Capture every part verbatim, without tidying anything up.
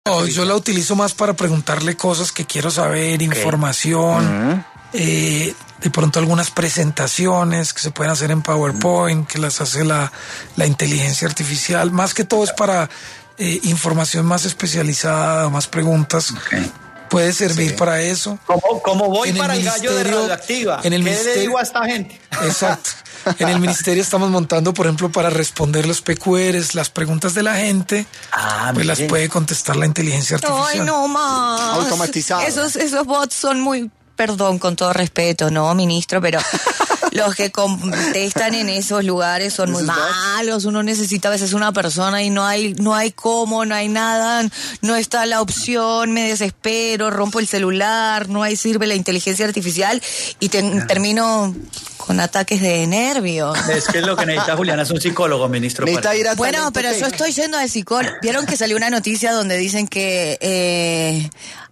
No, yo la utilizo más para preguntarle cosas que quiero saber, okay. información, uh-huh. eh, de pronto algunas presentaciones que se pueden hacer en PowerPoint, que las hace la, la inteligencia artificial. Más que todo es para eh, información más especializada, más preguntas. Okay. Puede servir sí. para eso. Como, como voy en para el, el gallo de Radioactiva. En el ¿Qué ministerio, le digo a esta gente? Exacto. En el ministerio estamos montando, por ejemplo, para responder los P Q Rs, las preguntas de la gente, ah, pues las puede contestar la inteligencia artificial. Ay, no más. Automatizado. Esos, esos bots son muy, perdón, con todo respeto, ¿no, ministro? Pero los que contestan en esos lugares son muy malos. Uno necesita a veces una persona y no hay, no hay cómo, no hay nada, no está la opción, me desespero, rompo el celular, no hay sirve la inteligencia artificial y te, termino con ataques de nervios. Es que es lo que necesita Juliana, es un psicólogo, ministro. Necesita ir a bueno, pero yo estoy yendo al psicólogo. ¿Vieron que salió una noticia donde dicen que eh,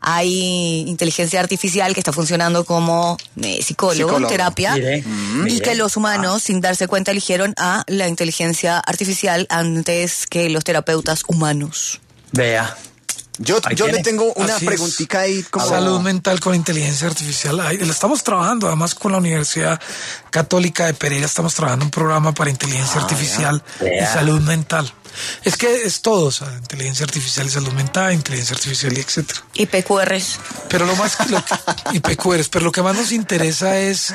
hay inteligencia artificial que está funcionando como eh, psicólogo, psicólogo, terapia, mire, mm, y mire. que los humanos, ah. sin darse cuenta, eligieron a la inteligencia artificial antes que los terapeutas humanos? Vea. Yo, yo le tengo una Así preguntita ahí. Como... Salud mental con inteligencia artificial. Ahí la estamos trabajando, además con la Universidad Católica de Pereira estamos trabajando un programa para inteligencia ah, artificial yeah. y salud mental. Es que es todo, o sea, inteligencia artificial y salud mental, inteligencia artificial y etcétera. Y P Q Rs. Pero lo más lo que, y P Q Rs, pero lo que más nos interesa es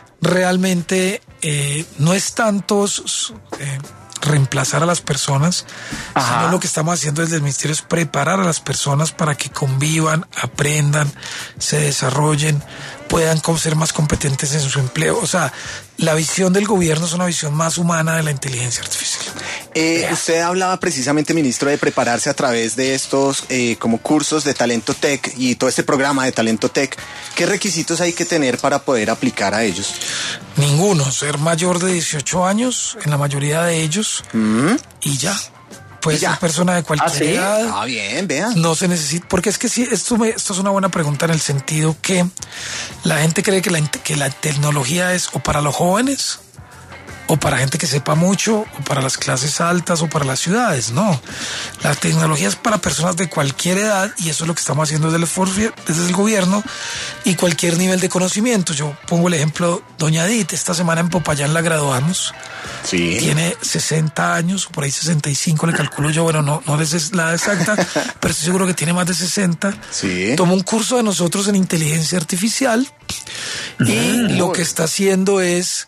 realmente eh, no es tantos eh, reemplazar a las personas, Ajá. sino lo que estamos haciendo desde el ministerio es preparar a las personas para que convivan, aprendan, se desarrollen, puedan ser más competentes en su empleo. O sea, la visión del gobierno es una visión más humana de la inteligencia artificial. Eh, usted hablaba precisamente, ministro, de prepararse a través de estos eh, como cursos de Talento Tech y todo este programa de Talento Tech. ¿Qué requisitos hay que tener para poder aplicar a ellos? Ninguno, ser mayor de dieciocho años en la mayoría de ellos ¿Mm? y ya. Puede ser persona de cualquier ¿Ah, sí? edad. Ah, bien, vean. No se necesita, porque es que sí, esto, me, esto es una buena pregunta en el sentido que la gente cree que la, que la tecnología es o para los jóvenes, o para gente que sepa mucho, o para las clases altas, o para las ciudades. No, la tecnología es para personas de cualquier edad y eso es lo que estamos haciendo desde el esfuerzo, desde el gobierno y cualquier nivel de conocimiento. Yo pongo el ejemplo, doña Edith, esta semana en Popayán la graduamos. Sí. Tiene sesenta años, por ahí sesenta y cinco le calculo yo, bueno, no, no es la exacta, pero estoy seguro que tiene más de sesenta. Sí. Tomó un curso de nosotros en inteligencia artificial y mm. lo que está haciendo es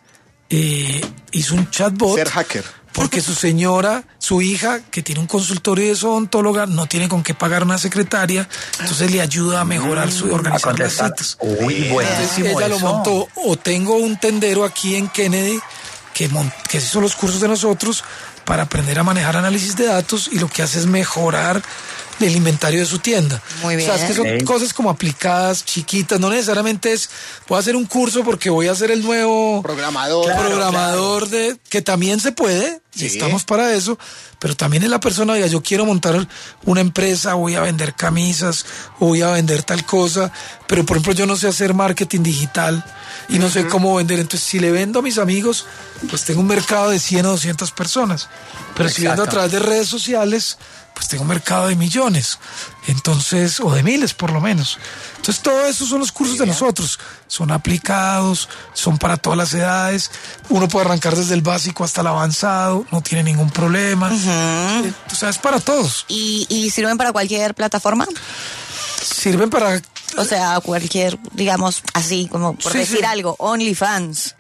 Eh, hizo un chatbot. Ser hacker. Porque su señora, su hija, que tiene un consultorio de odontóloga, no tiene con qué pagar una secretaria, entonces le ayuda a mejorar su organizar las citas. Uy, buenísimo. Ella eso. lo montó. O tengo un tendero aquí en Kennedy que, que hizo los cursos de nosotros para aprender a manejar análisis de datos y lo que hace es mejorar el inventario de su tienda. Muy bien. O sea, es que son sí. cosas como aplicadas, chiquitas, no necesariamente es, voy a hacer un curso porque voy a ser el nuevo programador, claro, programador claro. de, que también se puede, sí. y estamos para eso, pero también es la persona, diga, yo quiero montar una empresa, voy a vender camisas, voy a vender tal cosa, pero por ejemplo yo no sé hacer marketing digital y no uh-huh. sé cómo vender, entonces si le vendo a mis amigos, pues tengo un mercado de cien o doscientas personas, pero Exacto. si vendo a través de redes sociales, pues tengo un mercado de millones, entonces, o de miles por lo menos. Entonces todo eso son los cursos de nosotros, son aplicados, son para todas las edades, uno puede arrancar desde el básico hasta el avanzado, no tiene ningún problema, uh-huh. eh, o sea, es para todos. ¿Y, y sirven para cualquier plataforma? Sirven para... O sea, cualquier, digamos, así, como por sí, decir sí. algo, OnlyFans.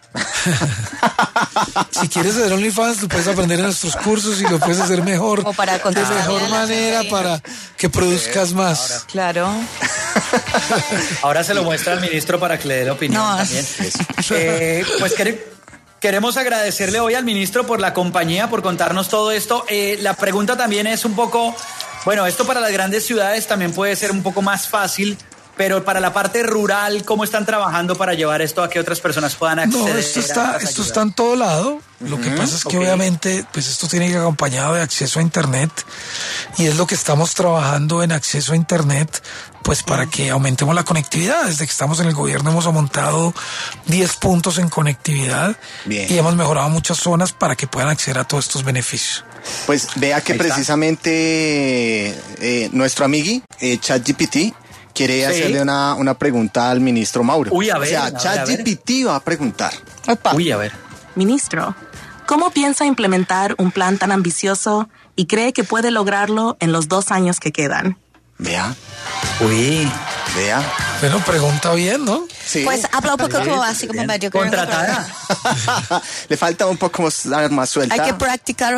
Si quieres hacer OnlyFans, lo puedes aprender en nuestros cursos y lo puedes hacer mejor. O para de mejor manera para que produzcas sí, más. Ahora. Claro. Ahora se lo muestra al ministro para que le dé la opinión no. también. Eh, pues quere, queremos agradecerle hoy al ministro por la compañía, por contarnos todo esto. Eh, la pregunta también es un poco, bueno, esto para las grandes ciudades también puede ser un poco más fácil pero para la parte rural, ¿cómo están trabajando para llevar esto a que otras personas puedan acceder? No, esto está, esto está en todo lado. Lo que pasa es que okay. obviamente pues esto tiene que ir acompañado de acceso a internet, y es lo que estamos trabajando en acceso a internet, pues para que aumentemos la conectividad. Desde que estamos en el gobierno hemos montado diez puntos en conectividad. Bien. Y hemos mejorado muchas zonas para que puedan acceder a todos estos beneficios. Pues vea que precisamente eh, nuestro amigui, eh, ChatGPT, quiere sí. hacerle una, una pregunta al ministro Mauro. Uy, a ver. O sea, ChatGPT va a preguntar. Opa. Uy, a ver. Ministro, ¿cómo piensa implementar un plan tan ambicioso y cree que puede lograrlo en los dos años que quedan? Vea. Uy. Vea. Bueno, pregunta bien, ¿no? Sí. Pues habla un poco como así como medio contratada. Le falta un poco más suelta. Hay que practicar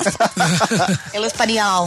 el español.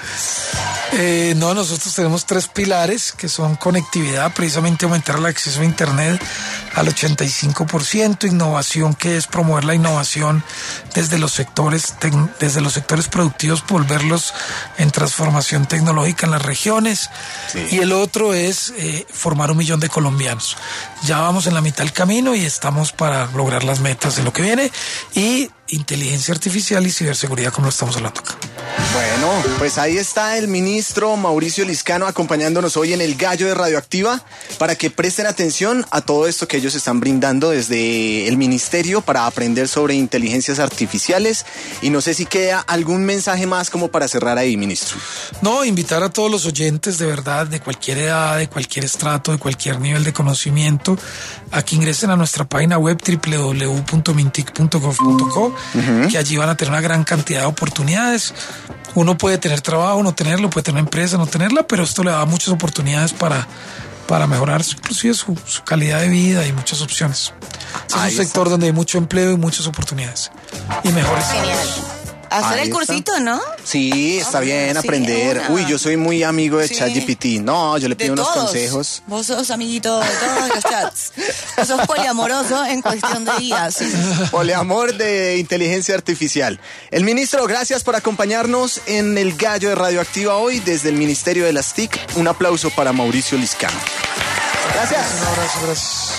Eh, no, nosotros tenemos tres pilares que son conectividad, precisamente aumentar el acceso a internet al ochenta y cinco por ciento, innovación, que es promover la innovación desde los sectores desde los sectores productivos, volverlos en transformación tecnológica en las regiones, sí. y el otro es eh, formar un millón de colombianos. Ya vamos en la mitad del camino y estamos para lograr las metas de lo que viene, y inteligencia artificial y ciberseguridad, como lo estamos hablando acá. Bueno, pues ahí está el ministro Mauricio Liscano acompañándonos hoy en El Gallo de Radioactiva, para que presten atención a todo esto que ellos están brindando desde el ministerio para aprender sobre inteligencias artificiales. Y no sé si queda algún mensaje más como para cerrar ahí, ministro. No, invitar a todos los oyentes, de verdad, de cualquier edad, de cualquier estrato, de cualquier nivel de conocimiento, a que ingresen a nuestra página web doble u doble u doble u punto mintic punto gov punto co, uh-huh. que allí van a tener una gran cantidad de oportunidades. Uno puede tener trabajo, no tenerlo, puede tener una empresa, no tenerla, pero esto le da muchas oportunidades para, para mejorar inclusive su, su calidad de vida y muchas opciones. Es un sector está. donde hay mucho empleo y muchas oportunidades y mejores. Genial. Hacer Ahí el cursito, está. ¿no? Sí, está bien aprender. Sí, Uy, yo soy muy amigo de sí. ChatGPT. No, yo le pido de unos todos. consejos. Vos sos amiguito de todos los chats. Vos sos poliamoroso en cuestión de días. Sí. Poliamor de inteligencia artificial. El ministro, gracias por acompañarnos en El Gallo de Radioactiva hoy desde el Ministerio de las T I C. Un aplauso para Mauricio Liscano. Gracias. Un abrazo, gracias.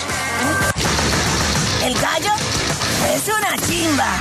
El gallo es una chimba.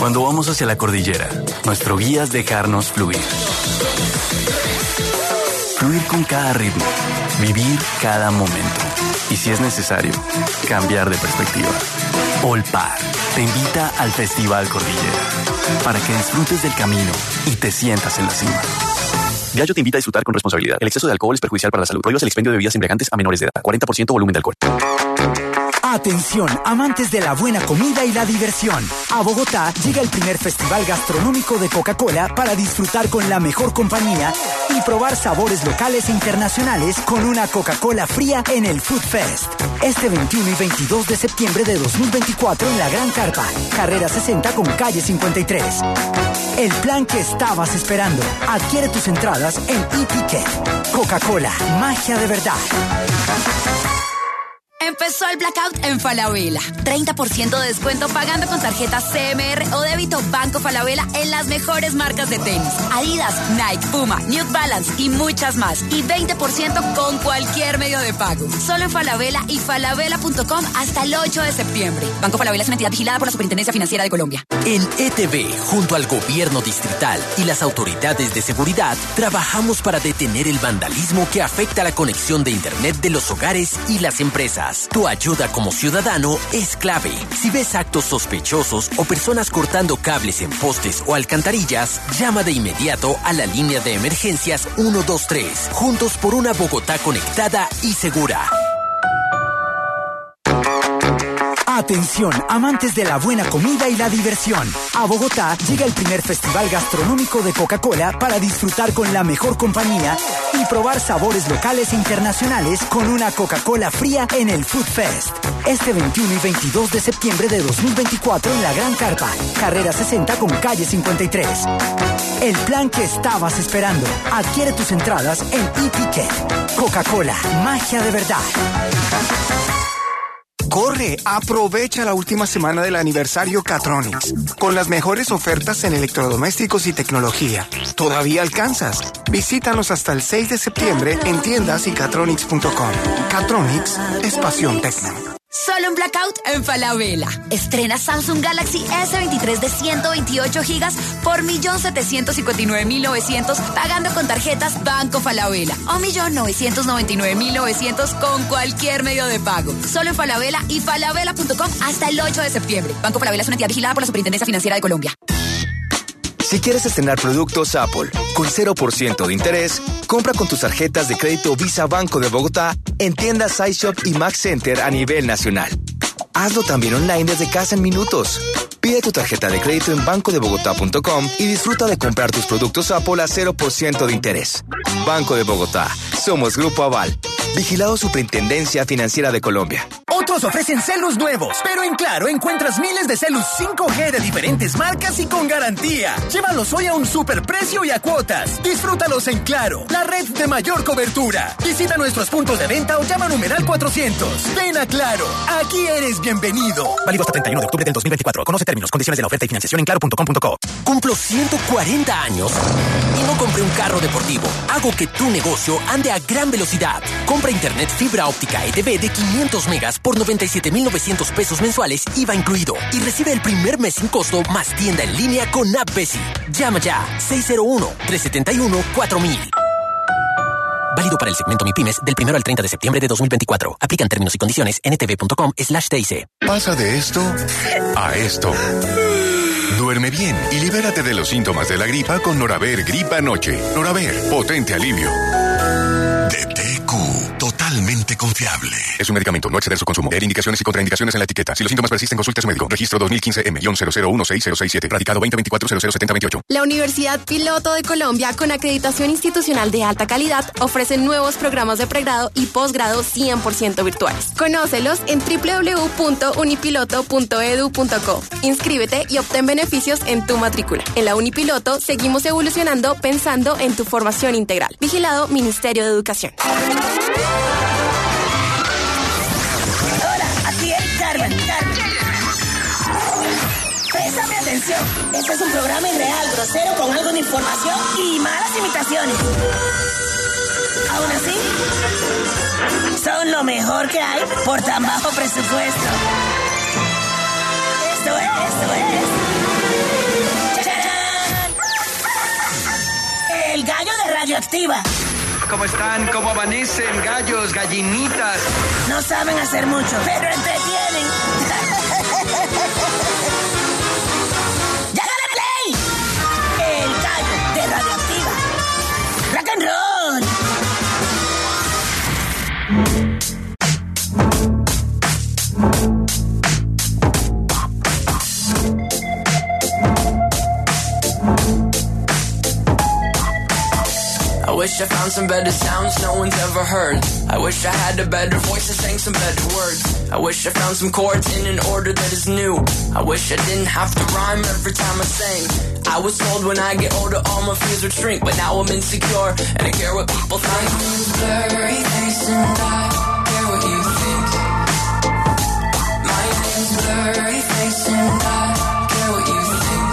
Cuando vamos hacia la cordillera, nuestro guía es dejarnos fluir. Fluir con cada ritmo, vivir cada momento. Y si es necesario, cambiar de perspectiva. Olpar te invita al Festival Cordillera para que disfrutes del camino y te sientas en la cima. Diageo te invita a disfrutar con responsabilidad. El exceso de alcohol es perjudicial para la salud. Prohíbas el expendio de bebidas embriagantes a menores de edad. cuarenta por ciento volumen de alcohol. Atención, amantes de la buena comida y la diversión. A Bogotá llega el primer festival gastronómico de Coca-Cola para disfrutar con la mejor compañía y probar sabores locales e internacionales con una Coca-Cola fría en el Food Fest. Este veintiuno y veintidós de septiembre de dos mil veinticuatro en la Gran Carpa, carrera sesenta con calle cincuenta y tres. El plan que estabas esperando. Adquiere tus entradas en eTicket. Coca-Cola, magia de verdad. Empezó el blackout en Falabella. treinta por ciento de descuento pagando con tarjetas C M R o débito Banco Falabella en las mejores marcas de tenis. Adidas, Nike, Puma, New Balance y muchas más. Y veinte por ciento con cualquier medio de pago. Solo en Falabella y falabella punto com hasta el ocho de septiembre. Banco Falabella es una entidad vigilada por la Superintendencia Financiera de Colombia. En E T V, junto al gobierno distrital y las autoridades de seguridad, trabajamos para detener el vandalismo que afecta la conexión de Internet de los hogares y las empresas. Tu ayuda como ciudadano es clave. Si ves actos sospechosos o personas cortando cables en postes o alcantarillas, llama de inmediato a la línea de emergencias uno dos tres. Juntos por una Bogotá conectada y segura. Atención, amantes de la buena comida y la diversión. A Bogotá llega el primer festival gastronómico de Coca-Cola para disfrutar con la mejor compañía y probar sabores locales e internacionales con una Coca-Cola fría en el Food Fest. Este veintiuno y veintidós de septiembre de dos mil veinticuatro en la Gran Carpa, carrera sesenta con calle cincuenta y tres. El plan que estabas esperando. Adquiere tus entradas en eTicket. Coca-Cola, magia de verdad. Corre, aprovecha la última semana del aniversario Catronics, con las mejores ofertas en electrodomésticos y tecnología. ¿Todavía alcanzas? Visítanos hasta el seis de septiembre en tiendas y catronics punto com. Catronics es pasión tecno. Solo en blackout en Falabella. Estrena Samsung Galaxy S veintitrés de ciento veintiocho gigas por un millón setecientos cincuenta y nueve mil novecientos pagando con tarjetas Banco Falabella o un millón novecientos noventa y nueve mil novecientos con cualquier medio de pago. Solo en Falabella y falabella punto com hasta el ocho de septiembre. Banco Falabella es una entidad vigilada por la Superintendencia Financiera de Colombia. Si quieres estrenar productos Apple con cero por ciento de interés, compra con tus tarjetas de crédito Visa Banco de Bogotá en tiendas iShop y Max Center a nivel nacional. Hazlo también online desde casa en minutos. Pide tu tarjeta de crédito en banco de bogotá punto com y disfruta de comprar tus productos Apple a cero por ciento de interés. Banco de Bogotá. Somos Grupo Aval. Vigilado Superintendencia Financiera de Colombia. Otros ofrecen celus nuevos, pero en Claro encuentras miles de celus cinco G de diferentes marcas y con garantía. Llévalos hoy a un superprecio y a cuotas. Disfrútalos en Claro, la red de mayor cobertura. Visita nuestros puntos de venta o llama a numeral cuatrocientos. Ven a Claro, aquí eres bienvenido. Válido hasta treinta y uno de octubre del dos mil veinticuatro. Conoce términos, condiciones de la oferta y financiación en claro punto com punto co. Cumplo ciento cuarenta años y no compré un carro deportivo. Hago que tu negocio ande a gran velocidad. Compra internet fibra óptica E T V de quinientos megas por noventa y siete mil novecientos pesos mensuales, I V A incluido. Y recibe el primer mes sin costo más tienda en línea con App Besi. Llama ya seis cero uno, tres siete uno, cuatro mil. Válido para el segmento MIPYMES del primero al treinta de septiembre de dos mil veinticuatro. Aplican términos y condiciones en etv punto com slash T I C. Pasa de esto a esto. Duerme bien y libérate de los síntomas de la gripa con Noraver Gripa Noche. Noraver, potente alivio. D T Q, totalmente confiable. Es un medicamento, no exceder su consumo. Leer indicaciones y contraindicaciones en la etiqueta. Si los síntomas persisten, consulte a su médico. Registro dos mil quince M cero cero uno seis cero seis siete. Radicado veinte veinticuatro cero cero setenta veintiocho. La Universidad Piloto de Colombia, con acreditación institucional de alta calidad, ofrece nuevos programas de pregrado y posgrado cien por ciento virtuales. Conócelos en doble u doble u doble u punto unipiloto punto edu punto co. Inscríbete y obtén beneficios en tu matrícula. En la Unipiloto seguimos evolucionando pensando en tu formación integral. Vigilado Ministerio de Educación. Hola, aquí es Carmen. Carmen. Préstame atención. Este es un programa irreal, grosero, con algo de información y malas imitaciones. Aún así, son lo mejor que hay por tan bajo presupuesto. Esto es, esto es Radioactiva. ¿Cómo están? ¿Cómo amanecen? Gallos, gallinitas. No saben hacer mucho, pero entretienen. ¡Llágale play! El gallo de Radioactiva. Rock and roll. I wish I found some better sounds no one's ever heard. I wish I had a better voice and sang some better words. I wish I found some chords in an order that is new. I wish I didn't have to rhyme every time I sang. I was told when I get older all my fears would shrink, but now I'm insecure and I care what people think. My name's Blurry Face and I care what you think. My name's Blurry Face and I care what you think.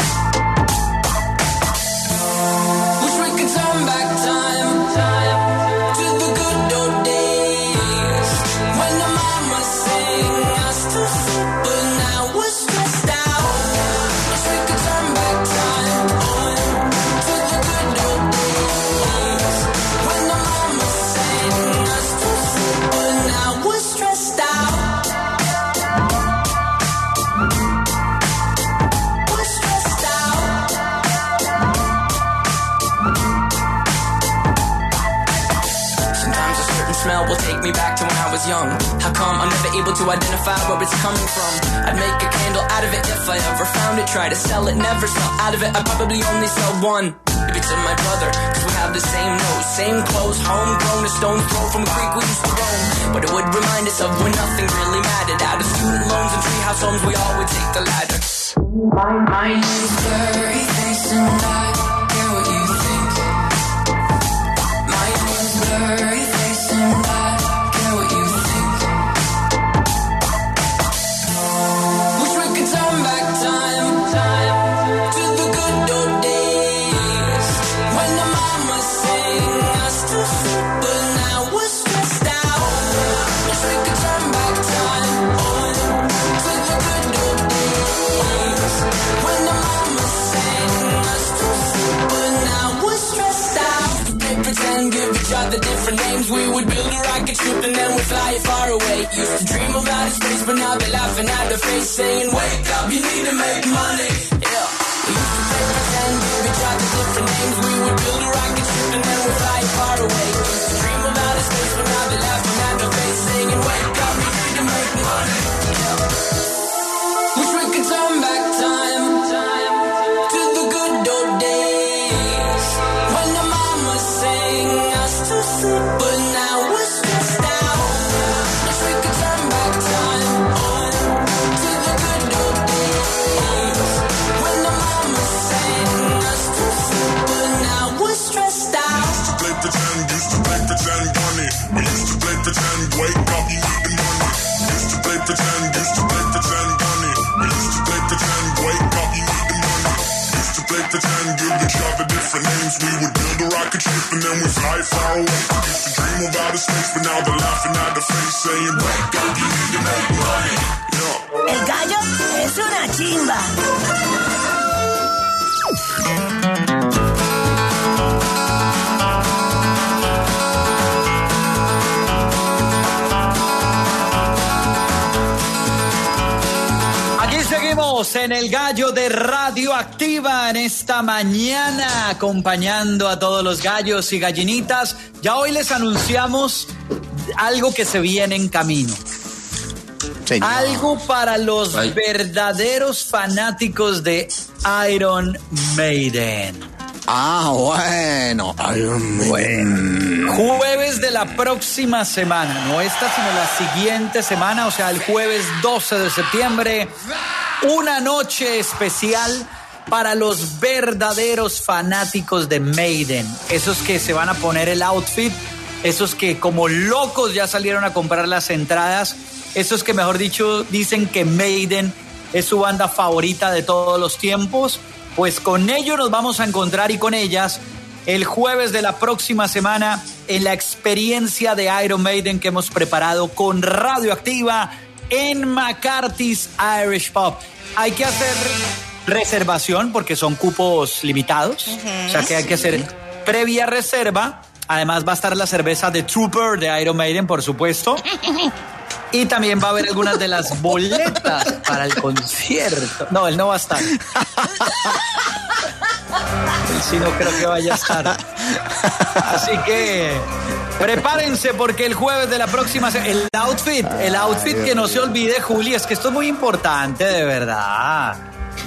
Wish we could turn back time, time to the good old days when the mama sang us to sleep, but now we're stressed out. Wish we could turn back time on to the good old days when the mama sang us to sleep, but now we're stressed out. We're stressed out. Sometimes a certain smell will take me back to when I was young. How come I'm never able to identify where it's coming from? I'd make a candle out of it if I ever found it. Try to sell it, never sell out of it. I probably only sell one. Maybe to my brother, cause we have the same nose, same clothes, homegrown, a stone's throw from a creek we used to roam. But it would remind us of when nothing really mattered. Out of student loans and treehouse homes, we all would take the ladder. My, my name's Blurry Face and I care what you think. My name's Blurry Face and I care what you think. Wish we could turn back time, time to the good old days when the mama sang us to sleep, but now we're stressed out. Wish we could turn back time on to the good old days when the mama sang us to sleep, but now we're stressed out. Used to play pretend, give each other different names. We would build a rocket ship and then we'd fly it far away. Used to dream of outer space, but now they're laughing at the face, saying, wake up, you need to make money. Yeah. We used to play pretend, give each other different names. We would build a rocket ship and then we'd fly it far away. Used to dream of outer space, but now they're laughing at the face, saying, wake up, you need to make money. Yeah. Wish we could turn back time, time to the good old days when the mama sang us to sleep, but now we're stressed out. Wish we could turn back time on to the good old days when the mama sang us to sleep, but now we're stressed out. Used to play pretend, used to play pretend, bunny. We used to play pretend, wake up, you need the money. Used to play pretend, used to play pretend, bunny. We used to play pretend, wake up, you need the money. Used to play pretend, give each other different names. We would build a rocket ship and then we fly far away. Used to dream of outer space, but now they're laughing at the face, saying, wake up, you need to make money. Yeah. El gallo es una chimba. Aquí seguimos en el gallo de Radioactiva en esta mañana, acompañando a todos los gallos y gallinitas. Ya hoy les anunciamos algo que se viene en camino. Señor. Algo para los Ay. verdaderos fanáticos de Iron Maiden. Ah, bueno. Iron Maiden. Jueves de la próxima semana, no esta, sino la siguiente semana, o sea, el jueves doce de septiembre, una noche especial para los verdaderos fanáticos de Maiden, esos que se van a poner el outfit, esos que como locos ya salieron a comprar las entradas, esos que mejor dicho dicen que Maiden es su banda favorita de todos los tiempos. Pues con ellos nos vamos a encontrar y con ellas el jueves de la próxima semana en la experiencia de Iron Maiden que hemos preparado con Radioactiva en McCarthy's Irish Pub. Hay que hacer reservación porque son cupos limitados, uh-huh. O sea que hay que hacer previa reserva. Además va a estar la cerveza de Trooper de Iron Maiden, por supuesto. Y también va a haber algunas de las boletas para el concierto. No, él no va a estar. Él sí no creo que vaya a estar. Así que prepárense porque el jueves de la próxima se- el outfit, el outfit que no se olvide, Juli, es que esto es muy importante, de verdad.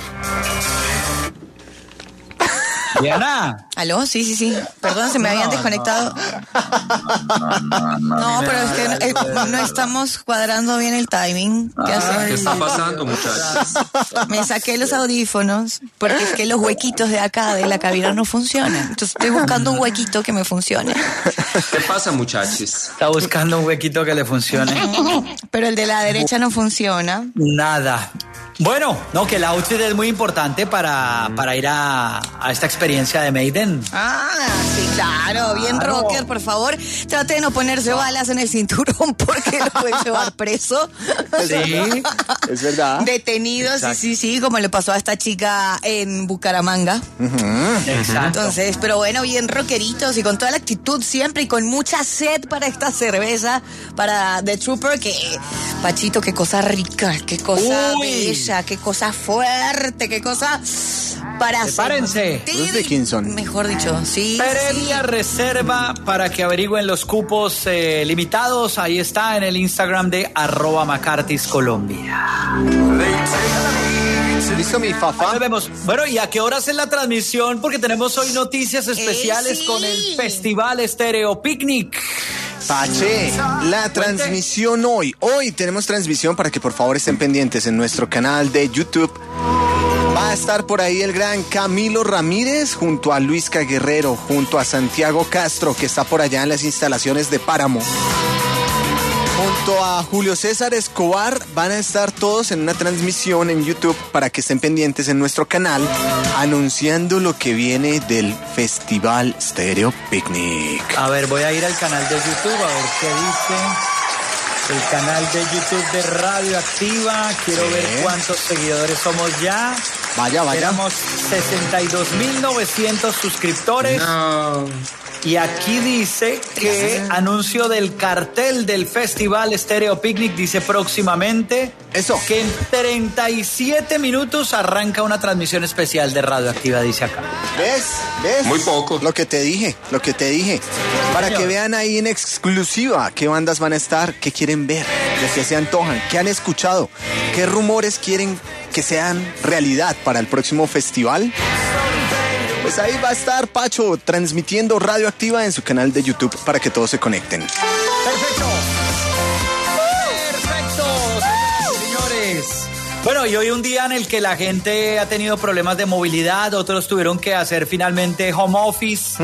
Diana. ¿Aló? Sí, sí, sí. Perdón, se me habían No, desconectado. No, pero es que no, eh, no estamos cuadrando bien el timing. ¿Qué hacer? ¿Qué está pasando, muchachos? Me saqué los audífonos porque es que los huequitos de acá de la cabina no funcionan. Entonces estoy buscando un huequito que me funcione. ¿Qué pasa, muchachos? Está buscando un huequito que le funcione. Pero el de la derecha no funciona. Nada. Bueno, no, que el outfit es muy importante para, para ir a, a esta experiencia de Maiden. Ah, sí, claro, bien Claro. rocker, por favor. Trate de no ponerse balas en el cinturón porque lo pueden llevar preso. Sí, es verdad. Detenido, sí, Exacto. sí, sí, como le pasó a esta chica en Bucaramanga. Exacto. Entonces, pero bueno, bien rockeritos y con toda la actitud siempre y con mucha sed para esta cerveza, para The Trooper, que, Pachito, qué cosa rica, qué cosa Uy. bella, qué cosa fuerte, qué cosa para Prepárense. sentir, Bruce Dickinson. mejor dicho, sí. Previa reserva para que averigüen los cupos eh, limitados. Ahí está en el Instagram de arroba Macartis Colombia. ¿Listo, mi Ahí fafa? nos vemos. Bueno, ¿y a qué horas es la transmisión? Porque tenemos hoy noticias especiales sí. con el Festival Estéreo Picnic. Pache, la transmisión hoy. Hoy tenemos transmisión para que por favor estén pendientes en nuestro canal de YouTube. Va a estar por ahí el gran Camilo Ramírez junto a Luisca Guerrero, junto a Santiago Castro, que está por allá en las instalaciones de Páramo. Junto a Julio César Escobar van a estar todos en una transmisión en YouTube para que estén pendientes en nuestro canal anunciando lo que viene del Festival Stereo Picnic. A ver, voy a ir al canal de YouTube a ver qué dice. El canal de YouTube de Radio Activa. Quiero Sí. ver cuántos seguidores somos ya. Vaya, vaya. Éramos sesenta y dos mil novecientos suscriptores. Y aquí dice que anuncio del cartel del Festival Stereo Picnic dice próximamente Eso. que en treinta y siete minutos arranca una transmisión especial de Radio Activa, dice acá. ¿Ves? ¿Ves? Muy poco. Lo que te dije, lo que te dije. Para que vean ahí en exclusiva qué bandas van a estar, qué quieren ver, de qué se antojan, qué han escuchado, qué rumores quieren que sean realidad para el próximo festival. Pues ahí va a estar Pacho transmitiendo Radio Activa en su canal de YouTube para que todos se conecten. Perfecto. Perfecto, señores. Bueno, y hoy un día en el que la gente ha tenido problemas de movilidad, otros tuvieron que hacer finalmente home office.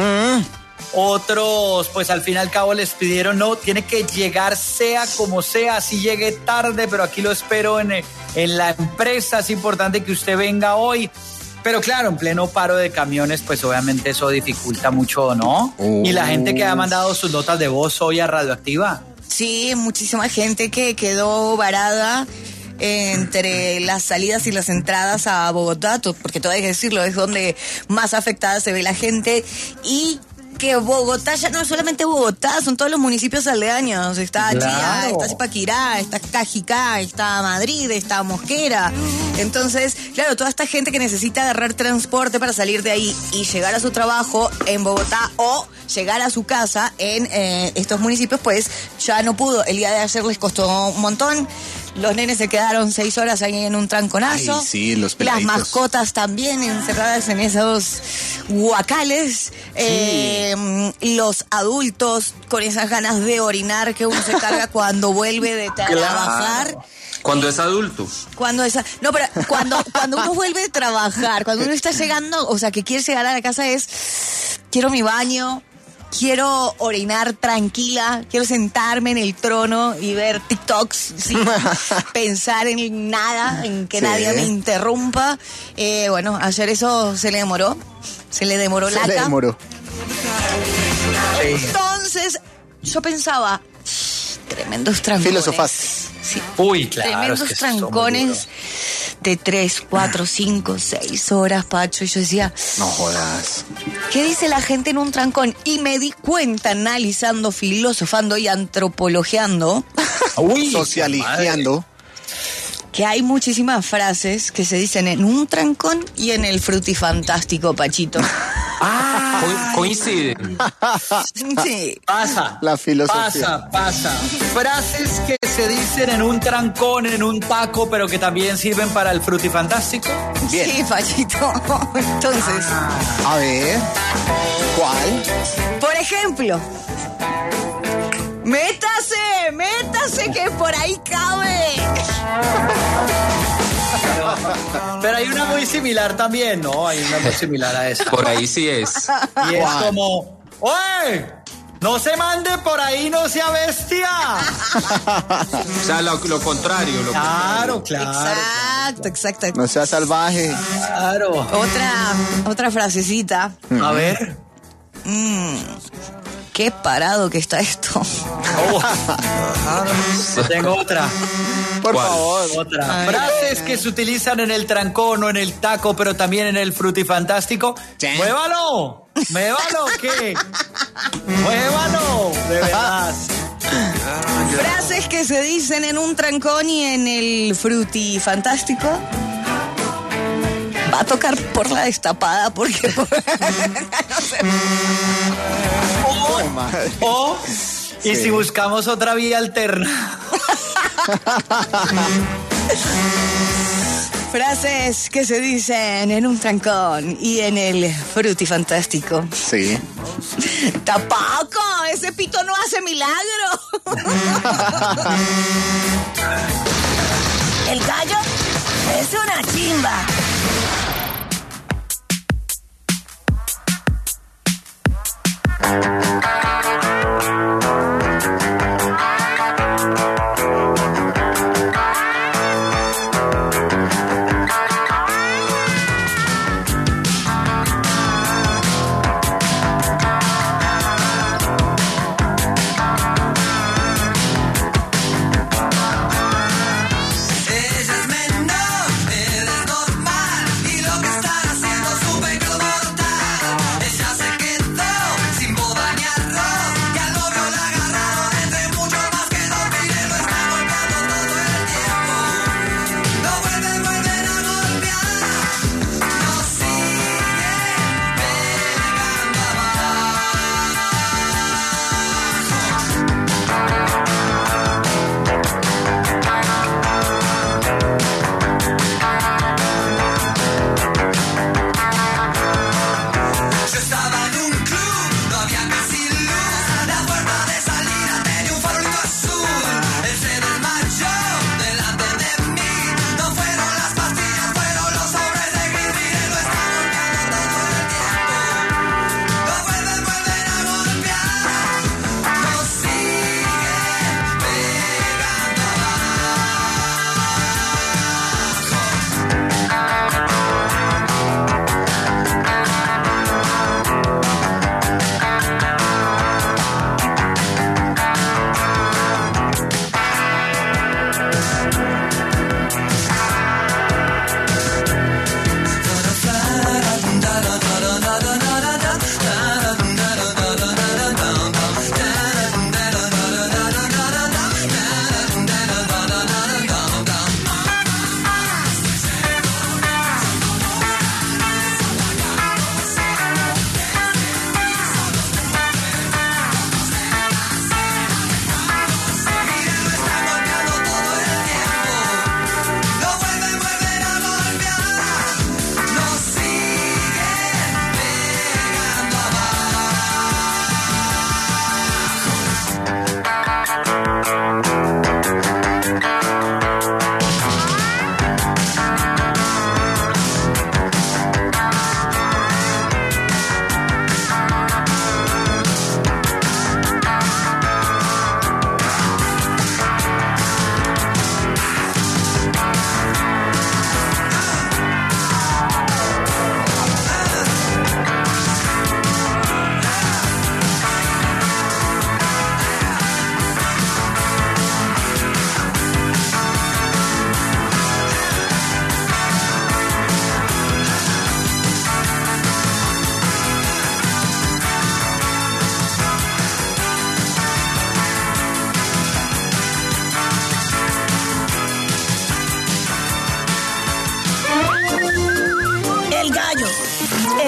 Otros, pues al fin y al cabo les pidieron, no, tiene que llegar sea como sea, así llegue tarde, pero aquí lo espero en, en la empresa, es importante que usted venga hoy. Pero claro, en pleno paro de camiones, pues obviamente eso dificulta mucho, ¿no? Y la gente que ha mandado sus notas de voz hoy a Radioactiva. Sí, muchísima gente que quedó varada entre las salidas y las entradas a Bogotá, to- porque todo hay que decirlo, es donde más afectada se ve la gente. Y que Bogotá ya no es solamente Bogotá, son todos los municipios aledaños. Está Claro. Chía, está Zipaquirá, está Cajicá, está Madrid, está Mosquera. Entonces, claro, toda esta gente que necesita agarrar transporte para salir de ahí y llegar a su trabajo en Bogotá o llegar a su casa en eh, estos municipios, pues ya no pudo. El día de ayer les costó un montón. Los nenes se quedaron seis horas ahí en un tranconazo. Ay, sí, los Las peladitos. mascotas también encerradas en esos guacales. Eh, los adultos con esas ganas de orinar que uno se carga cuando vuelve de trabajar. Cuando es adulto. Cuando esa, no, pero cuando, cuando uno vuelve de trabajar, cuando uno está llegando, o sea, que quiere llegar a la casa es, quiero mi baño, quiero orinar tranquila, quiero sentarme en el trono y ver TikToks sin pensar en nada, en que Sí. nadie me interrumpa. Eh, bueno, ayer eso se le demoró, se le demoró Se laca. le demoró. Entonces, yo pensaba, tremendos trancones. Filosofaste. Sí. Uy, claro. Tremendos es que eso es muy trancones. duro. de tres, cuatro, cinco, seis horas, Pacho. Y yo decía, no jodas. ¿Qué dice la gente en un trancón? Y me di cuenta, analizando, filosofando y antropologeando, Uy, socialigeando, que hay muchísimas frases que se dicen en un trancón y en el frutifantástico, Pachito. Ah, co- coinciden. Sí. Pasa. La filosofía. Pasa, pasa. Frases que se dicen en un trancón, en un taco, pero que también sirven para el frutifantástico. Bien. Sí, Pachito. Entonces, A ver, ¿cuál? por ejemplo, métase, métase que por ahí cabe. Pero, pero hay una muy similar también, ¿no? Hay una muy similar a esa. Por ahí sí es. Y es ¿Cuál? como, ¡oye! ¡No se mande por ahí, no sea bestia! O sea, lo, lo contrario. Lo Claro, claro. Exacto, exacto. No sea salvaje. Claro. Otra, otra frasecita. A ver. Mm, qué parado que está esto. Oh. Tengo otra. Por ¿Cuál? favor. Otra. Frases que se utilizan en el trancón o en el taco, pero también en el frutifantástico. Sí. ¡Muévalo! ¿Muévalo qué? ¡Muévalo! De verdad. Frases que se dicen en un trancón y en el frutifantástico. Va a tocar por la destapada porque... no sé. O, y Sí. si buscamos otra vía alterna. Frases que se dicen en un trancón y en el frutifantástico. Sí. ¡Tampoco! ¡Ese pito no hace milagro! El gallo es una chimba. Ella es menor, él es normal y lo que están haciendo es un pecado mortal. Ella se quedó sin boda ni arroz y al novio la agarraron entre muchos más que dormir en los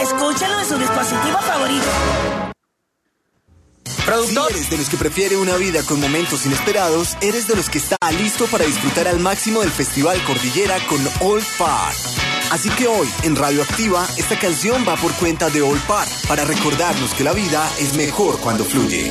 Escúchalo en su dispositivo favorito. Si eres de los que prefiere una vida con momentos inesperados, eres de los que está listo para disfrutar al máximo del Festival Cordillera con All Par. Así que hoy, en Radioactiva, esta canción va por cuenta de All Par, para recordarnos que la vida es mejor cuando fluye.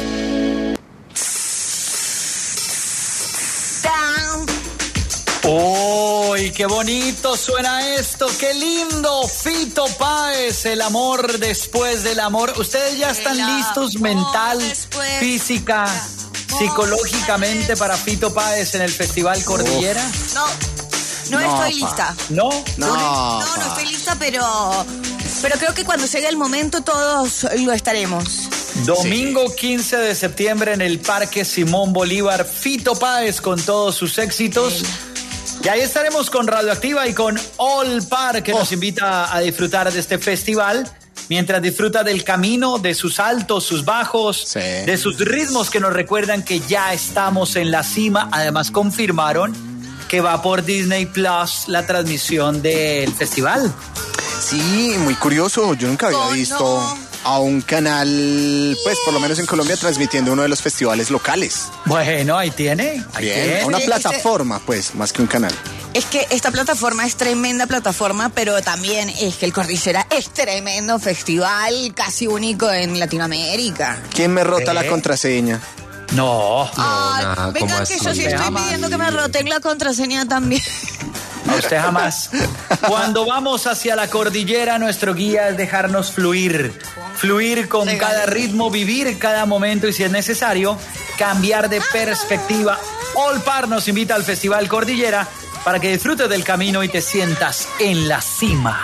¡Uy, qué bonito suena esto! ¡Qué lindo! Fito Páez, el amor después del amor. ¿Ustedes ya están listos mental, física, psicológicamente para Fito Páez en el Festival Cordillera? No, no, No, estoy pa. lista. ¿No? No, no, no estoy lista, pero, pero creo que cuando llegue el momento todos lo estaremos. Domingo quince de septiembre en el Parque Simón Bolívar, Fito Páez con todos sus éxitos. Y ahí estaremos con Radioactiva y con All Par, que nos invita a disfrutar de este festival, mientras disfruta del camino, de sus altos, sus bajos, de sus ritmos que nos recuerdan que ya estamos en la cima. Además confirmaron que va por Disney Plus la transmisión del festival. Sí, muy curioso. Yo nunca había visto a un canal, pues por lo menos en Colombia, transmitiendo uno de los festivales locales. Bueno, ahí tiene. Ahí Bien, tiene. una Este- plataforma, pues, más que un canal. Es que esta plataforma es tremenda plataforma, pero también es que el Cordillera es tremendo festival, casi único en Latinoamérica. ¿Quién me rota ¿Eh? la contraseña? No. Ay, nada, venga, ¿cómo que así? yo sí estoy Jamás. pidiendo que me roten la contraseña también. A usted jamás. Cuando vamos hacia la cordillera, nuestro guía es dejarnos fluir. Fluir con cada ritmo, vivir cada momento y, si es necesario, cambiar de perspectiva. All Par nos invita al Festival Cordillera para que disfrutes del camino y te sientas en la cima.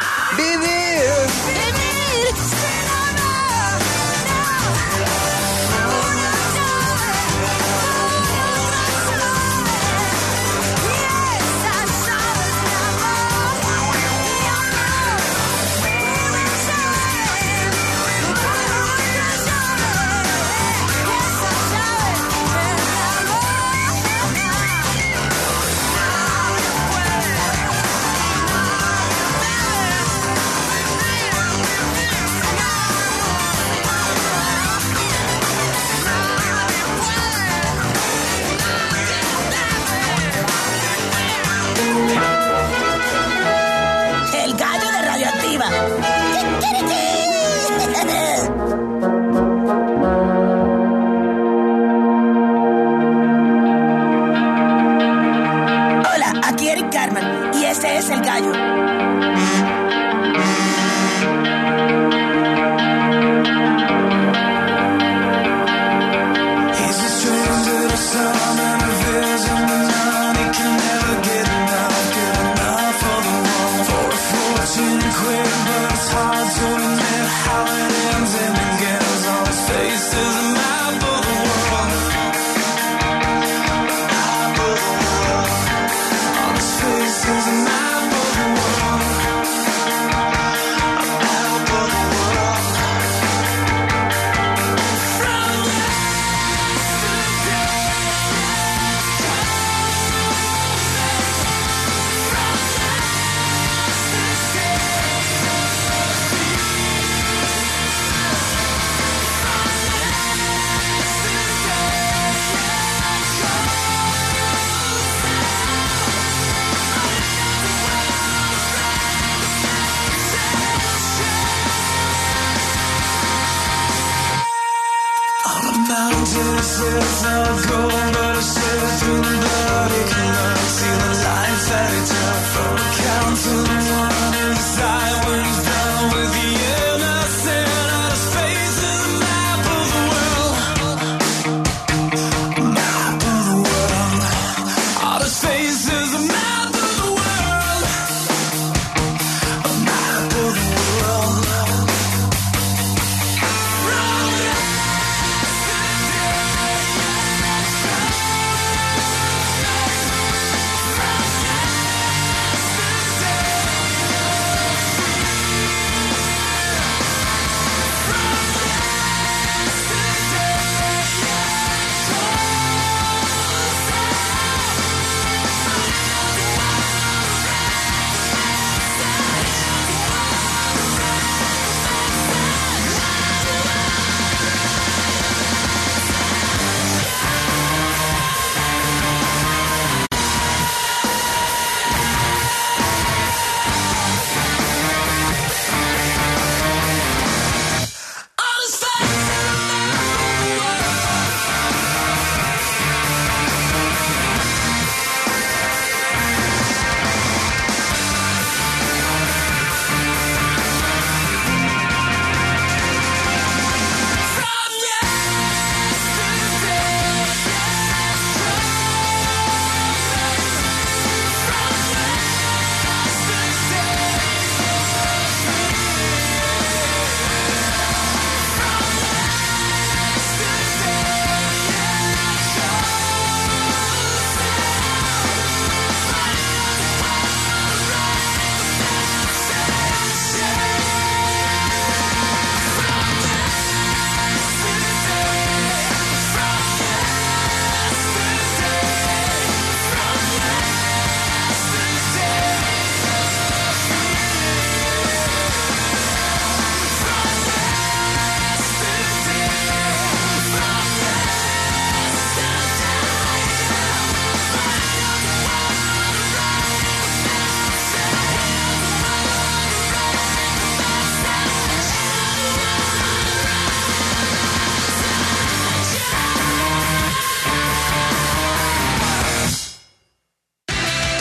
El gallo de Radioactiva. Hola, aquí Eric Carmen y este es El Gallo. He's a stranger to some and a vision to none. He can never get enough, get enough for the one. For a fortune quick, but it's hard to admit how it ends and begins. On his face is a map of the world. Map of the world. On his face is a map of the world. A map of the world. On a mountain it says I'll go, but it says through the blood it cannot see the life that it took. From a count to one inside when he's done with the innocent. On his face is a map of the world. Map of the world. On his face is a map of the world. A map of the world.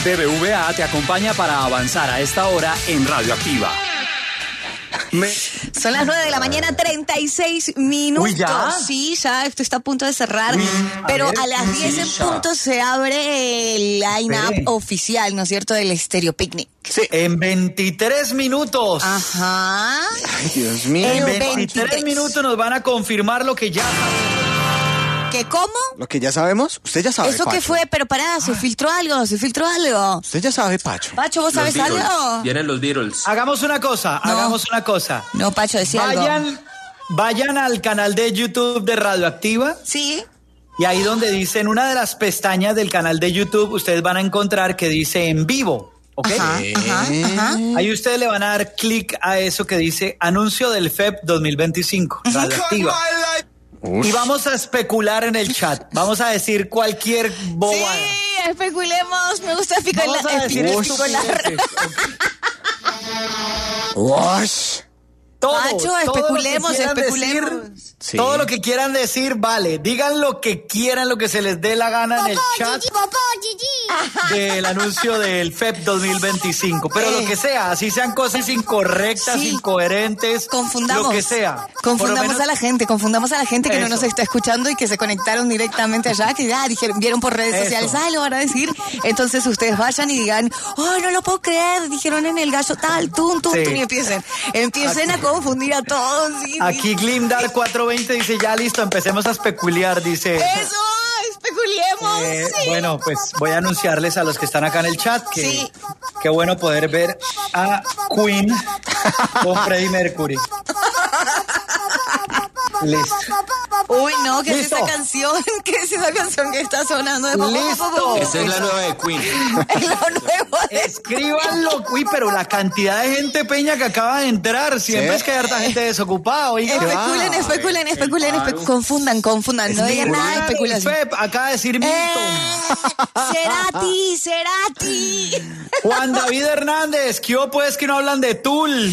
B B V A te acompaña para avanzar a esta hora en Radioactiva. Me... Son las nueve de la mañana, treinta y seis minutos. Uy, ¿ya? Sí, ya esto está a punto de cerrar. Uy, pero a, ver, a las diez en punto se abre el line-up Espere. oficial, ¿no es cierto?, del Stereo Picnic. Sí. En veintitrés minutos. Ajá. Ay, Dios mío. En veintitrés. veintitrés minutos nos van a confirmar lo que ya sabemos. ¿Qué cómo? Lo que ya sabemos, usted ya sabe, ¿Eso Pacho. qué fue? Pero pará, se filtró algo, se filtró algo. Usted ya sabe, Pacho. Pacho, ¿vos sabes algo? Vienen los Beatles. Hagamos una cosa, No. hagamos una cosa. No, Pacho, decía algo. Vayan, vayan al canal de YouTube de Radioactiva. Sí. Y ahí donde dice, en una de las pestañas del canal de YouTube, ustedes van a encontrar que dice en vivo. ¿Ok? Ajá, ajá, ajá. Ahí ustedes le van a dar clic a eso que dice anuncio del F E P dos mil veinticinco, Radioactiva. Uf. Y vamos a especular en el chat. Vamos a decir cualquier bobada. Sí, especulemos. Me gusta especular. Vamos a decir especular. estupideces. Wash. Todo, Pacho, todo lo que especulemos, quieran especulemos. decir, Sí. Todo lo que quieran decir, vale. Digan lo que quieran, lo que se les dé la gana en el chat del anuncio del F E P dos mil veinticinco. Pero lo que sea, así sean cosas incorrectas, Sí. incoherentes, Confundamos. lo que sea. Confundamos Por lo menos- a la gente, confundamos a la gente que no Eso. nos está escuchando y que se conectaron directamente allá, que ya dijeron, vieron por redes Eso. sociales, ah, lo van a decir. Entonces ustedes vayan y digan, oh, no lo puedo creer, dijeron en el gallo tal, tum, tum, Sí. tum, y empiecen, empiecen a confundir a todos. Sí, Aquí Glimdar cuatrocientos veinte dice, ya listo, empecemos a especular, dice. Eso, especulemos. Eh, sí. Bueno, pues voy a anunciarles a los que están acá en el chat que Sí. qué bueno poder ver a Queen con Freddie Mercury. Listo. Uy, no, ¿qué es Listo. esa canción? ¿Qué es esa canción que está sonando? De Listo. Esa es la nueva de Queen. Es lo nuevo de... Escríbanlo, uy, pero la cantidad de gente peña que acaba de entrar, siempre ¿Sí? es que hay harta gente desocupada, oiga. Especulen, especulen, especulen, espe- confundan, confundan, no digan nada de especulación. Pep, acaba de decir Milton. Eh, Cerati, Cerati. Juan David Hernández, ¿qué hubo, pues que no hablan de Tool?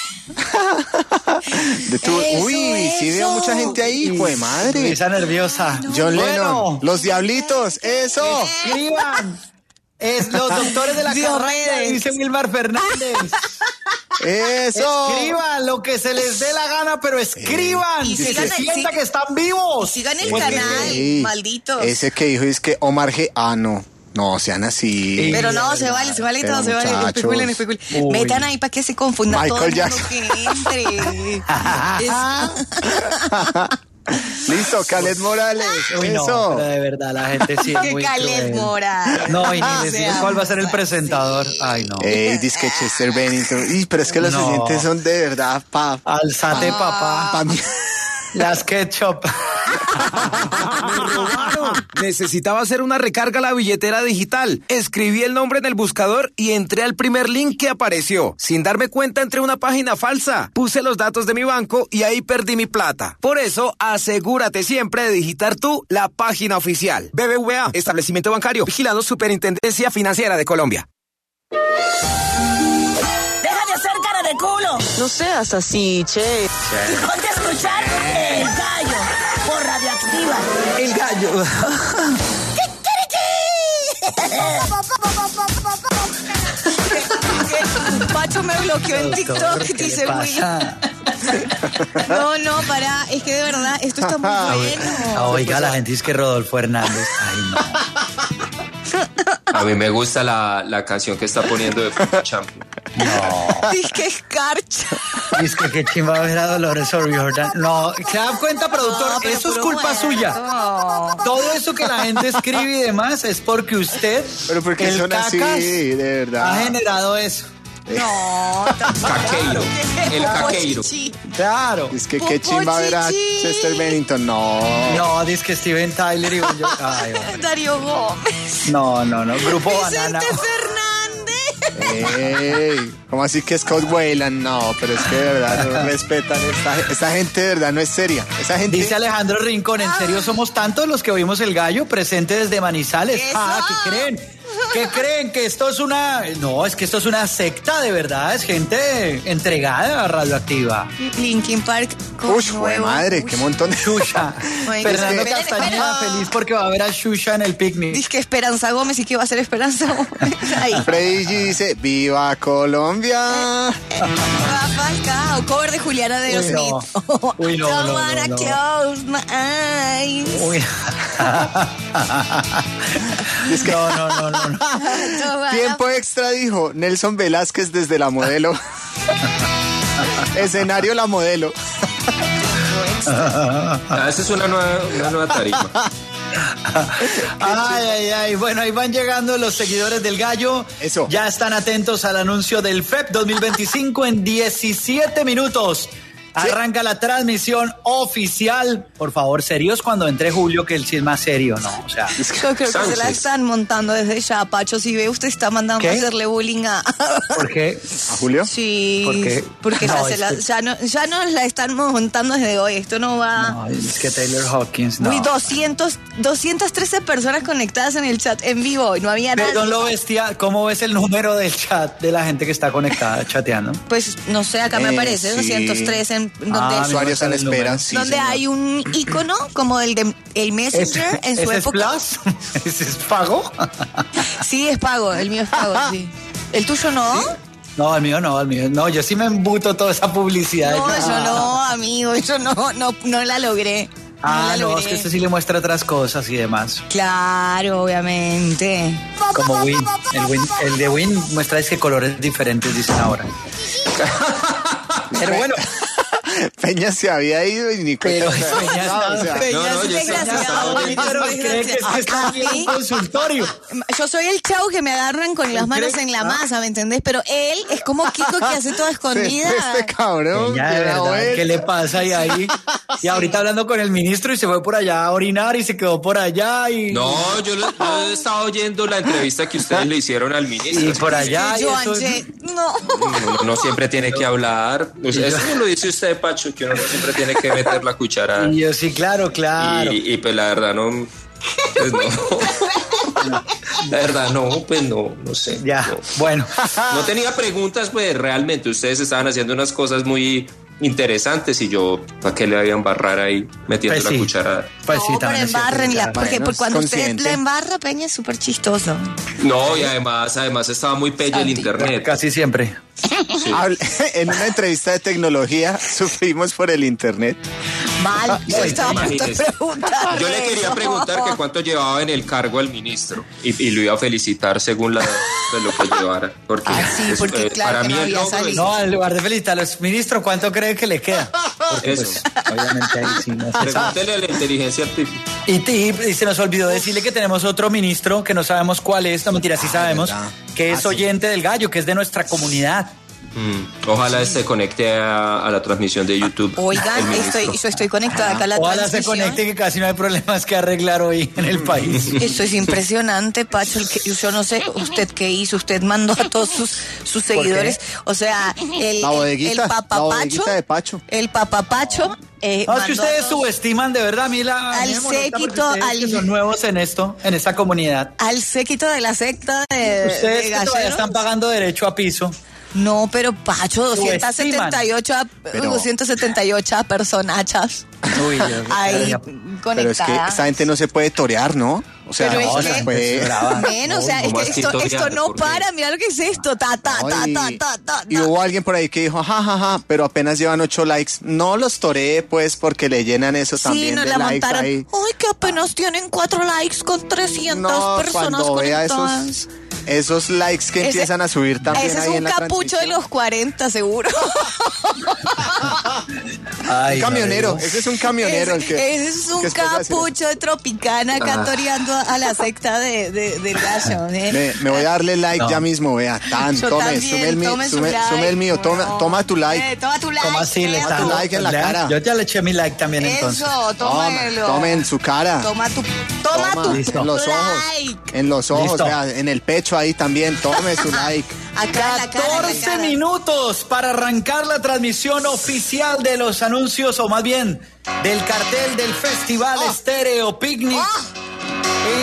De tu... Eso, Uy, sí veo eso. mucha gente ahí, hijo de madre. Luisa nerviosa. John Bueno, Lennon, Los Diablitos, eso. escriban. Es los doctores de la Dios carrera, mío. dice Wilmar Fernández. Eso. Escriban lo que se les dé la gana, pero escriban. Y que sigan- se sienta sí. que están vivos. Sigan el Porque- canal, Sí. malditos. Ese que dijo es que Omar G. Ah, no. No, sean así. Pero no, de se verdad. vale, se vale Pero todo, se vale. muchachos. Especulen, especulen. Uy. Metan ahí para que se confunda todo el Michael mundo que entre. Es- Listo, Khaled Morales. Uy, no, eso. pero de verdad, la gente sí es Que muy Khaled cruel. Morales. No, y ni O les sea, digo cuál va a ser el presentador. sí. Ay, no. Ey, dice que Chester Bennington. Y, pero es que los No. oyentes son de verdad, pa. Alzate, Ah. papá. pa mí. Las ketchup. Necesitaba hacer una recarga a la billetera digital. Escribí el nombre en el buscador y entré al primer link que apareció. Sin darme cuenta entré a una página falsa. Puse los datos de mi banco y ahí perdí mi plata. Por eso, asegúrate siempre de digitar tú la página oficial. B B V A, establecimiento bancario, vigilado Superintendencia Financiera de Colombia. ¡Deja de hacer cara de culo! No seas así, che. Y ponte a escuchar El Gallo por Radioactiva. El gallo. Pacho me bloqueó en Doctor, TikTok, ¿qué le dice Will. pasa? No, no, pará, es que de verdad, esto está muy bueno. Ah, oiga, la gente dice que Rodolfo Hernández. Ay, no. A mí me gusta la, la canción que está poniendo de Fútbol Champion. No. Dice que es carcha. Dice que qué chimba ver a Dolores O'Riordan. No, ¿se dan cuenta, productor? No, pero Eso es puro culpa muerto. suya. Todo eso que la gente escribe y demás es porque usted, Pero porque el son así, cacas, de verdad. ha generado eso. No, Caqueiro. El caqueiro. Claro. Es que qué chimba ver a Pochichi. Chester Bennington. No. No, dice que Steven Tyler y yo. Ay, bueno. Darío Gómez. No, no, no. Grupo Banana. Vicente Fernández. Ey, ¿cómo así que Scott Wayland? No, pero es que de verdad no respetan. Esta, esta gente de verdad no es seria. Esa gente. Dice Alejandro Rincón, ¿en serio somos tantos los que oímos el gallo presente desde Manizales? Eso. Ah, ¿qué creen? qué creen? ¿Que esto es una...? No, es que esto es una secta, de verdad. Es gente entregada a Radioactiva. Linkin Park con Uy, nuevo. madre, qué montón de... Xuxa. Fernando esperen, Castañeda esperen. feliz porque va a ver a Xuxa en el picnic. Dice que Esperanza Gómez y que va a ser Esperanza Gómez. Ahí. Freddy G dice, ¡viva Colombia! Va Falcao, cover de Juliana de Uy, Smith. no. Uy, no, Don't no, wanna no, no. close my eyes. Uy. No, no, no, no, no. Don't wanna- Tiempo extra, dijo Nelson Velázquez desde La Modelo. Escenario La Modelo. Ah, esa es una nueva, una nueva tarima. Ay, ay, ay. Bueno, ahí van llegando los seguidores del Gallo. Eso. Ya están atentos al anuncio del F E P dos mil veinticinco en diecisiete minutos. Arranca la transmisión oficial. Por favor, serios cuando entre Julio, que él sí es más serio, ¿no? O sea, Yo creo que se la están montando desde ya, Pacho. Si ve, usted está mandando ¿Qué? a hacerle bullying a... ¿por qué? ¿A Julio? Sí. ¿Por qué? Porque ya, No, se es la- que- ya, no, ya nos la están montando desde hoy. Esto no va... No, es que Taylor Hawkins, no. Uy, doscientos, doscientas trece personas conectadas en el chat en vivo y no había nadie. Perdón, lo bestia, ¿cómo ves el número del chat de la gente que está conectada chateando? Pues no sé, acá me Eh, aparece sí. doscientos tres en donde, Ah, Usuarios en el espera. número. Sí, donde señor. hay un icono como el de el Messenger en su ¿Ese época. es Plus? ¿Ese es pago? Sí, es pago, el mío es pago, sí. ¿El tuyo no? No, el mío no, el mío no. Yo sí me embuto toda esa publicidad. No, Yo- yo no, amigo, yo no, no, no la logré. No Ah, la no, logré. es que este sí le muestra otras cosas y demás. Claro, obviamente. Como Win. El, Win, el de Win muestra es que colores diferentes, dicen ahora. Pero bueno. Peña se había ido y ni Pero cuenta. Peña No, o está- sea, Peña no, no, es yo sé que desgraciado, estaba Peña Pero es cree que es que está aquí en un consultorio. Yo soy el chavo que me agarran con las manos en la masa, ¿me entendés? Pero él es como Kiko que hace toda escondida. Este cabrón. Ya, de que da verdad, vuelta. ¿qué le pasa ahí, ahí? Y ahorita hablando con el ministro y se fue por allá a orinar y se quedó por allá y... No, yo, le- yo estaba oyendo la entrevista que ustedes le hicieron al ministro. Y por allá... y Yo, eso- Anche, no. Uno no siempre tiene que hablar. Pues eso lo dice usted, Pacho, que uno no siempre tiene que meter la cuchara. Y yo sí, claro, claro. Y, y pues la verdad no. Pues no. La verdad no, pues no, no sé. Ya, no. bueno. No tenía preguntas, pues realmente ustedes estaban haciendo unas cosas muy interesantes y yo, ¿para qué le voy a embarrar ahí metiendo Pues la sí. cuchara? Pues sí, No, pero también es cierto, embárrenla, ya. porque, Bueno, porque cuando es usted consciente. la embarra, Peña, es súper chistoso. No, y además, además estaba muy pelle el internet. Casi siempre. Sí. Hable- En una entrevista de tecnología sufrimos por el internet. Mal, yo Pues, estaba a punto de imagínese. preguntar. Yo le quería preguntar que cuánto llevaba en el cargo al ministro y, y lo iba a felicitar según la, de lo que llevara. Porque, Ah, sí, es- porque eh, claro para que mí no el había logro es- salido. No, en lugar de felicitarlos, ministro, ¿cuánto cree que le queda? Porque, Eso. pues, obviamente ahí sí no se sabe. Pregúntele a la inteligencia artificial. Y, y- y se nos olvidó decirle que tenemos otro ministro que no sabemos cuál es, no mentira, sí sabemos, verdad. que es Ah, sí. oyente del Gallo, que es de nuestra comunidad. Mm, Ojalá se conecte a, a la transmisión de YouTube. el Oigan, ministro. estoy, yo estoy conectada acá a la Ojalá se transmisión. conecte, que casi no hay problemas que arreglar hoy en el país. Eso es impresionante, Pacho. El que, yo no sé usted qué hizo. Usted mandó a todos sus, sus qué? seguidores. O sea, el, La bodeguita, el la papapacho. bodeguita de Pacho. El papapacho. Eh, No, es que mandó a ustedes todos- subestiman de verdad a mí la... a mí Al me molesta porque séquito, ustedes al- que son nuevos en esto, en esta comunidad. al séquito de la secta de, Ustedes de que todavía galleros. están pagando derecho a piso. No, pero Pacho, doscientas setenta y ocho, Pero- doscientas setenta y ocho personachas Uy, yo- ahí Pero es que conectadas. esta gente no se puede torear, ¿no? O sea, Pero no es se que- puede. Menos, o sea, es ¿Cómo que así esto, torear? esto no ¿Por qué? para, mira lo que es esto, ta, ta, ta, y, ta, ta, ta, y ta. hubo alguien por ahí que dijo, ja, ja, ja, pero apenas llevan ocho likes. No los toree, pues, porque le llenan eso Sí, también nos de la likes montaron. ahí. Ay, que apenas tienen cuatro likes con trescientas No, personas cuando vea conectadas. esos, esos likes que Ese- empiezan a subir también Ese es ahí en un la capucho de los cuarenta, seguro. Ay, Un camionero, madre. ese es un camionero el que. Ese es un que después de hacer- capucho de Tropicana Ah. cantoreando a la secta de, de, del gallo. ¿eh? Me, me voy a darle like No. ya mismo, vea. Tan, Yo tome, también, sume el, mío, tome su sume, like, sume el mío, toma, no. toma tu like. Eh, toma tu like. ¿Cómo así le eh, está tu like en la ¿Le- cara. Yo ya le eché mi like también entonces. Eso, tómelo. Tome en su cara. Toma tu, toma Toma, tu Listo. en los ojos. like. En los ojos, Listo. vea, en el pecho ahí también, tome su like. Acá en la cara, en la catorce cara. minutos para arrancar la transmisión oficial de los anuncios, o más bien del cartel del Festival Oh. Estéreo Picnic Oh. en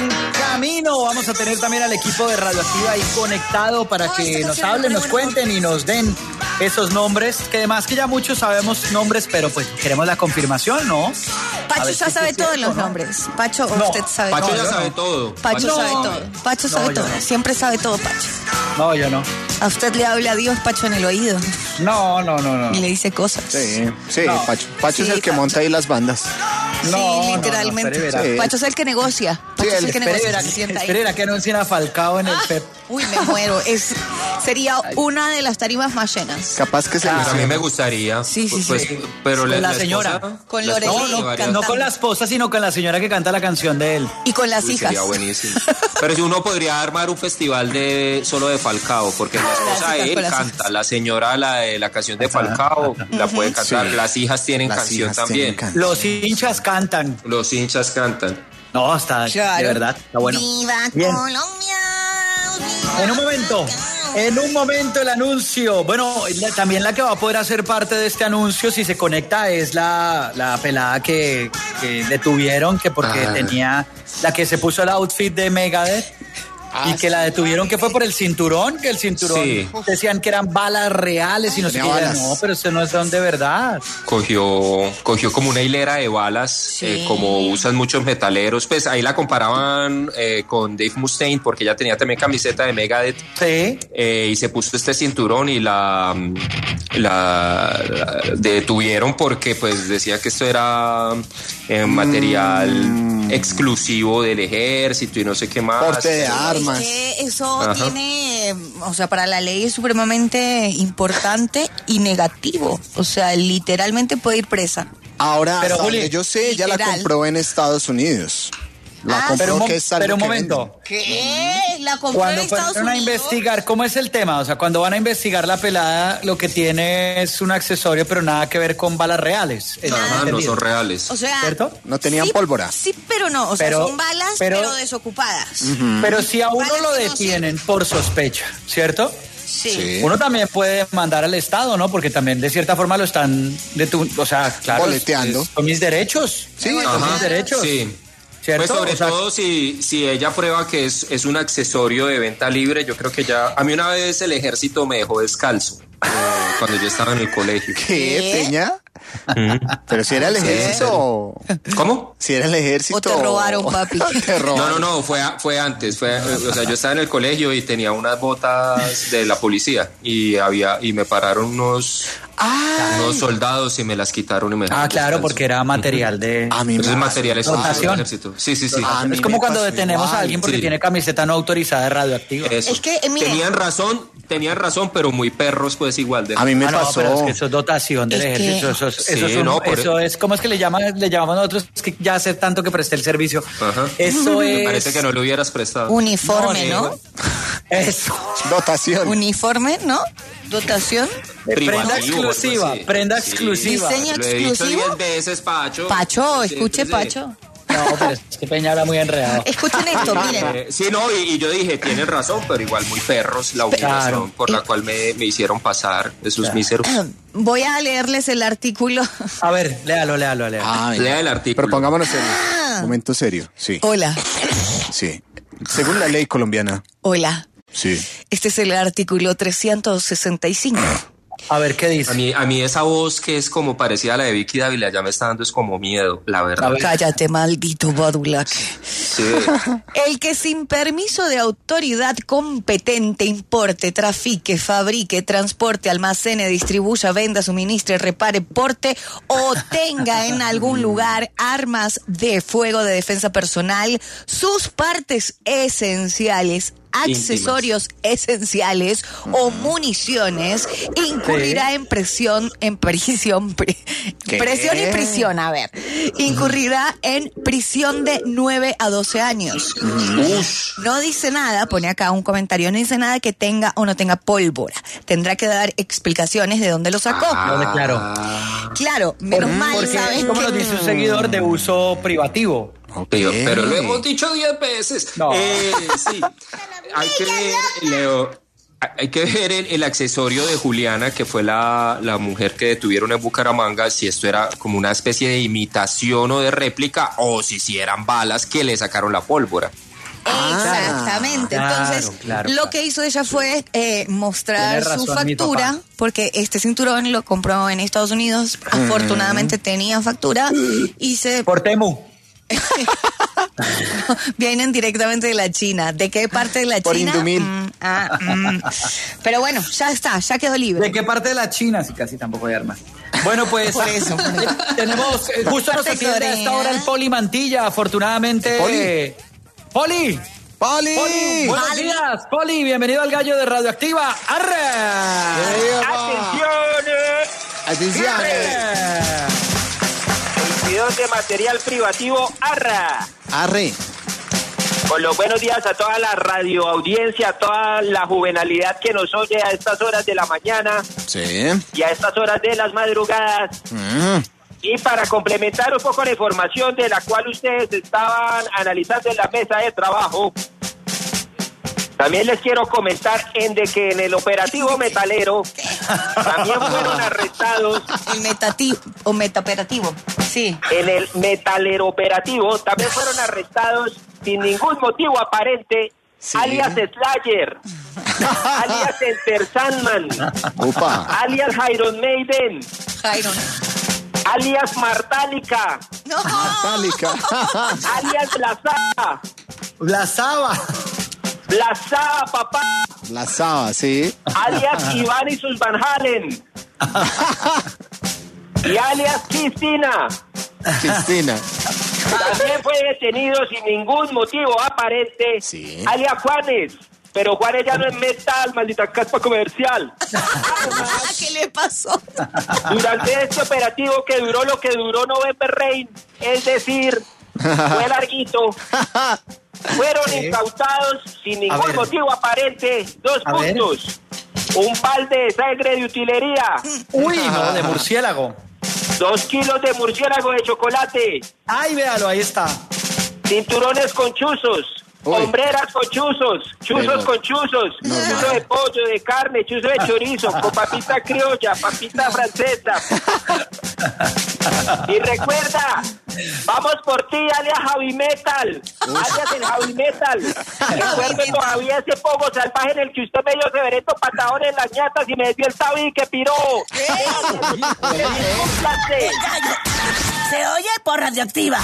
camino. Vamos a tener también al equipo de Radioactiva ahí conectado para que nos hablen, nos cuenten y nos den esos nombres, que además que ya muchos sabemos nombres, pero pues queremos la confirmación, ¿no? Pacho ya sabe todos los nombres. Pacho, No, usted sabe Pacho todo. ya sabe todo. Pacho No. sabe todo. Pacho No, sabe yo todo. no. Siempre sabe todo, Pacho. No, yo no. A usted le habla a Dios, Pacho, en el oído. No, no, no, no. Y le dice cosas. Sí, sí, No. Pacho. Pacho es Sí, el que Pacho. monta ahí las bandas. Sí, No, no, literalmente. no, espere, verá. Pacho es el que negocia. Pacho es el que negocia. Espera, Se sienta ahí. espera que anuncien a Falcao en el P E P. Uy, me muero. Es, sería una de las tarimas más llenas. Capaz que se Pues les a mí me gustaría. Sí, sí, pues, sí. Pero Con la esposa- señora. Con la esposa Lorelei No, llevaría- cantando. no con la esposa, sino con la señora que canta la canción de él. Y con las Uy, hijas. sería buenísimo. Pero si uno podría armar un festival de solo de Falcao, porque la esposa hijas, de con él las canta, la señora la de la canción de Falcao la puede cantar, Sí. las hijas tienen Las canción hijas también, tienen canción. Los hinchas cantan. los hinchas cantan. No, está Claro. de verdad, está bueno. ¡Viva Bien. Colombia! En un momento, en un momento el anuncio. Bueno, la- también la que va a poder hacer parte de este anuncio, si se conecta, es la, la pelada que, que detuvieron, que porque Ah. tenía, la que se puso el outfit de Megadeth. Y que la detuvieron, que fue por el cinturón, que el cinturón Sí. decían que eran balas reales y no sé qué. Tenía Y ella, balas. no, pero eso no son de verdad. Cogió, cogió como una hilera de balas, Sí. eh, como usan muchos metaleros. Pues ahí la comparaban eh, con Dave Mustaine, porque ella tenía también camiseta de Megadeth. Sí. Eh, y se puso este cinturón y la, la, la detuvieron porque pues decía que esto era eh, material exclusivo del ejército y no sé qué más. Porte de armas. Es que eso Ajá. tiene, o sea, para la ley es supremamente importante y negativo. O sea, literalmente puede ir presa. Ahora, Pero, hasta Juli, donde yo sé, ella la literal. compró en Estados Unidos. La Ah, compró, Pero un, mo- que es algo pero un que momento. ¿Qué? La compró Cuando en Estados fueron a Unidos. investigar, ¿cómo es el tema? O sea, cuando van a investigar la pelada, lo que tiene es un accesorio, pero nada que ver con balas reales. Es Ajá, no entendido. son reales. O sea, ¿Cierto? No tenían sí, pólvora. Sí, pero no. O sea, Pero- son balas, pero, pero- desocupadas. Pero si a uno Balas lo que no detienen por sospecha, ¿cierto? Sí. Sí. Uno también puede mandar al Estado, ¿no? Porque también de cierta forma lo están, detu- o sea, claro, Boleteando. es- son mis derechos. Sí, son Ajá, mis derechos. Sí. ¿Cierto? Pues sobre O sea, todo si, si ella prueba que es, es un accesorio de venta libre, yo creo que ya... A mí una vez el ejército me dejó descalzo eh, cuando yo estaba en el colegio. ¿Qué, Peña? Pero si era el Sí, ejército. ¿Cómo? Si era el ejército. O te robaron, papi. Te No, robaron. no, no, fue, a- fue antes. Fue, o sea, yo estaba en el colegio y tenía unas botas de la policía y había y me pararon unos, unos soldados y me las quitaron y me Ah, dejaron claro, descalzo. porque era material de... A mí me Eso es pasó. material exclusivo del Rotación. ejército. Sí, sí, sí. A mí Es como me cuando pasó detenemos igual. a alguien porque Sí. tiene camiseta no autorizada de radioactiva. Eso. Es que, eh, mire. tenían razón, tenían razón, pero muy perros, pues igual. De... A mí me Ah, no, pasó. pero es que eso es dotación del Es que- ejército. Eso, es, Sí, eso, es un- no, por- eso es, ¿cómo es que le llaman? Le llamamos nosotros, es que ya hace tanto que presté el servicio. Ajá. Eso Me es... parece que no lo hubieras prestado. Uniforme, No, ¿no? digo- Eso. Dotación. Uniforme, ¿no? Dotación. Prenda Privativo, exclusiva, algo así. prenda Sí. exclusiva. Diseño Lo he dicho exclusivo. diez veces, Pacho. Pacho, Sí, escuche, sí. Pacho. No, pero es que Peña habla muy enredado. Escuchen esto, miren. Eh, sí, no, y, y yo dije, tienen razón, pero igual muy perros la humillación Claro. por la cual me, me hicieron pasar esos míseros. Voy a leerles el artículo. A ver, léalo, léalo, léalo. Ah, venga. Lea el artículo. Pero pongámonos serio. Momento serio. Sí. Hola, Sí. Según la ley colombiana. hola. Sí. Este es el artículo trescientos sesenta y cinco. A ver, ¿qué dice? A mí, a mí esa voz que es como parecida a la de Vicky Dávila ya me está dando es como miedo, la verdad. Cállate, maldito Badulac. Sí. El que sin permiso de autoridad competente importe, trafique, fabrique, transporte, almacene, distribuya, venda, suministre, repare, porte o tenga en algún lugar armas de fuego de defensa personal, sus partes esenciales, accesorios esenciales o municiones, incurrirá Sí. en presión, en prisión, pri- ¿Qué? presión y prisión, a ver, incurrirá en prisión de nueve a doce años. No dice nada, pone acá un comentario, no dice nada que tenga o no tenga pólvora. Tendrá que dar explicaciones de dónde lo sacó. ¿Dónde, claro? Claro, menos mal, Porque ¿sabes? es como que- nos dice un seguidor de uso privativo. Pero, pero lo hemos dicho diez veces. No. Eh, sí. Hay que ver, Leo, hay que ver el, el accesorio de Juliana, que fue la, la mujer que detuvieron en Bucaramanga, si esto era como una especie de imitación o de réplica, o si si eran balas que le sacaron la pólvora. Exactamente. Claro, Entonces, claro, lo claro. que hizo ella fue eh, mostrar Tiene su razón, mi factura, papá. porque este cinturón lo compró en Estados Unidos. Afortunadamente tenía factura y se... Por Temu. Vienen directamente de la China. ¿De qué parte de la Por China? Indumil. Mm, ah, mm. Pero bueno, ya está, ya quedó libre. ¿De qué parte de la China? Sí, casi tampoco hay armas. Bueno, pues Por eso. tenemos, eh, justo nos Parte atiende a esta hora el Poli Mantilla, afortunadamente. Poli. Poli. ¡Poli! Poli, buenos Poli. días, Poli, bienvenido al Gallo de Radioactiva. ¡Arre! ¡Atención! Atención. Bidón de material privativo Arra. Arre. Con los buenos días a toda la radioaudiencia, a toda la juvenalidad que nos oye a estas horas de la mañana Sí. y a estas horas de las madrugadas. Mm. Y para complementar un poco la información de la cual ustedes estaban analizando en la mesa de trabajo, también les quiero comentar en de que en el operativo metalero también fueron arrestados. El metativo o metaoperativo. Sí. En el metalero operativo también fueron arrestados sin ningún motivo aparente, Sí. alias Slayer, alias Enter Sandman, Opa. alias Iron Maiden, Jairon. alias Martálica, No. Metallica. alias Blazada, La Saba. Blazada papá, La Saba, sí. alias Iván y sus Van Halen, y alias Cristina. Cristina. También fue detenido sin ningún motivo aparente, Sí. alias Juanes. Pero Juanes ya no es metal, maldita caspa comercial. ¿Qué le pasó? Durante este operativo que duró lo que duró November Rain, es decir, fue larguito, fueron incautados sin ningún ver. motivo aparente dos A ver. puntos. Un balde de sangre de utilería, Uy, no, de murciélago. dos kilos de murciélago de chocolate, Ay, véalo, ahí está. cinturones con chuzos, Uy. hombreras con chuzos, chuzos Pero- con chuzos, chuzo de pollo, de carne, chuzo de chorizo, con papita criolla, papita francesa. Y recuerda, vamos por ti, alias Javi Metal, alias el Javi Metal. Recuerde todavía ese pogo salvaje en el que usted me dio severeto patadón en las ñatas y me dio el tabique, piró. ¡Cómplase! Se oye por Radioactiva.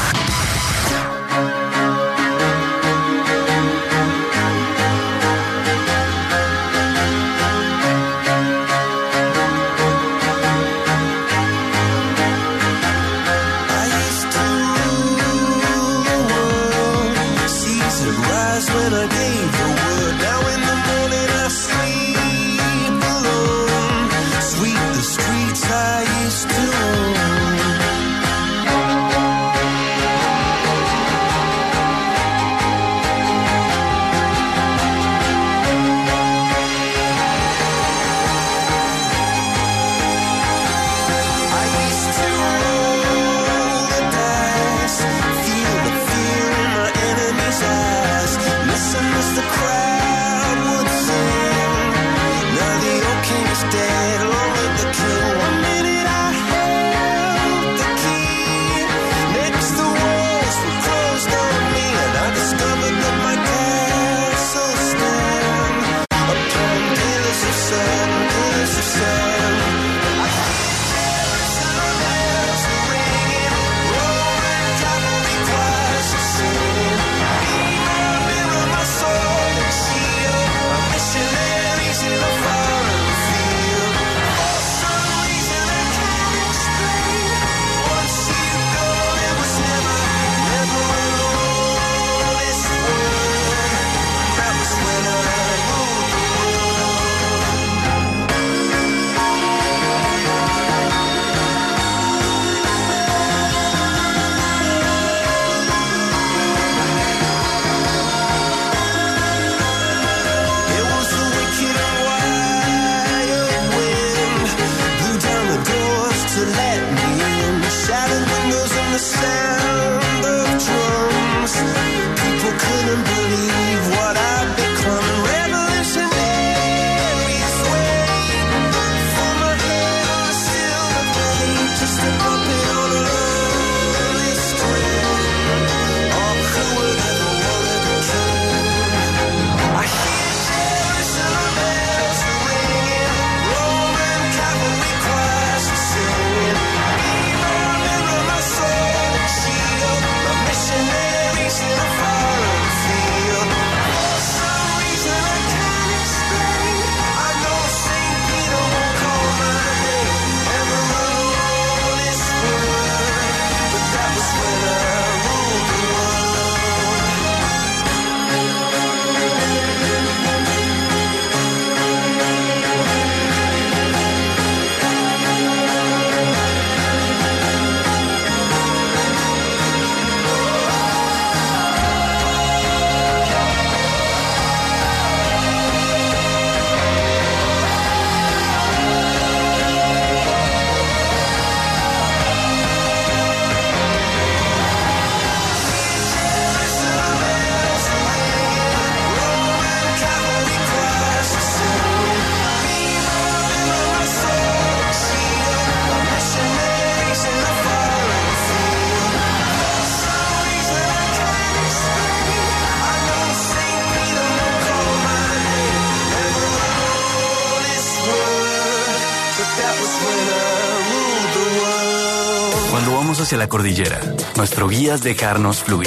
Vamos hacia la cordillera. Nuestro guía es dejarnos fluir.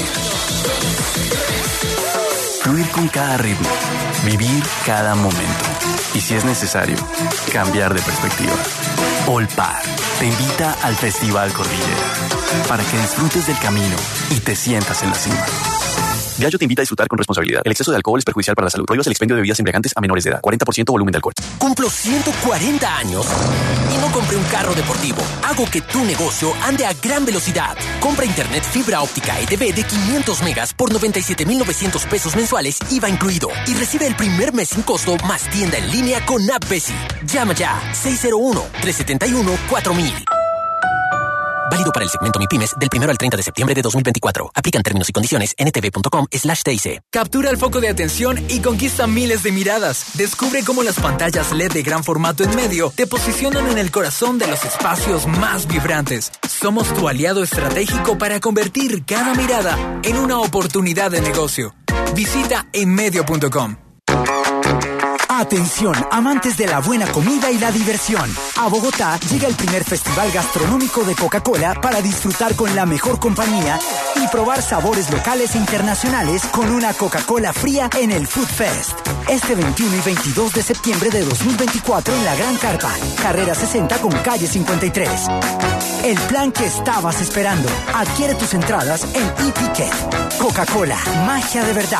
Fluir con cada ritmo. Vivir cada momento. Y si es necesario, cambiar de perspectiva. Olpar te invita al Festival Cordillera para que disfrutes del camino y te sientas en la cima. Diageo te invita a disfrutar con responsabilidad. El exceso de alcohol es perjudicial para la salud. Prohíbas el expendio de bebidas embriagantes a menores de edad. cuarenta por ciento volumen de alcohol. Cumplo ciento cuarenta años y no compré un carro deportivo. Hago que tu negocio ande a gran velocidad. Compra internet fibra óptica E T V de quinientos megas por noventa y siete mil novecientos pesos mensuales, I V A incluido. Y recibe el primer mes sin costo más tienda en línea con App Besi. Llama ya seis cero uno, tres siete uno, cuatro mil. Válido para el segmento MIPYMES del primero al treinta de septiembre de dos mil veinticuatro. Aplican términos y condiciones en ntv.com slash TIC. Captura el foco de atención y conquista miles de miradas. Descubre cómo las pantallas L E D de gran formato en medio te posicionan en el corazón de los espacios más vibrantes. Somos tu aliado estratégico para convertir cada mirada en una oportunidad de negocio. Visita enmedio punto com. Atención, amantes de la buena comida y la diversión. A Bogotá llega el primer festival gastronómico de Coca-Cola para disfrutar con la mejor compañía y probar sabores locales e internacionales con una Coca-Cola fría en el Food Fest. Este veintiuno y veintidós de septiembre de dos mil veinticuatro en la Gran Carpa, carrera sesenta con calle cincuenta y tres. El plan que estabas esperando. Adquiere tus entradas en eTicket. Coca-Cola, magia de verdad.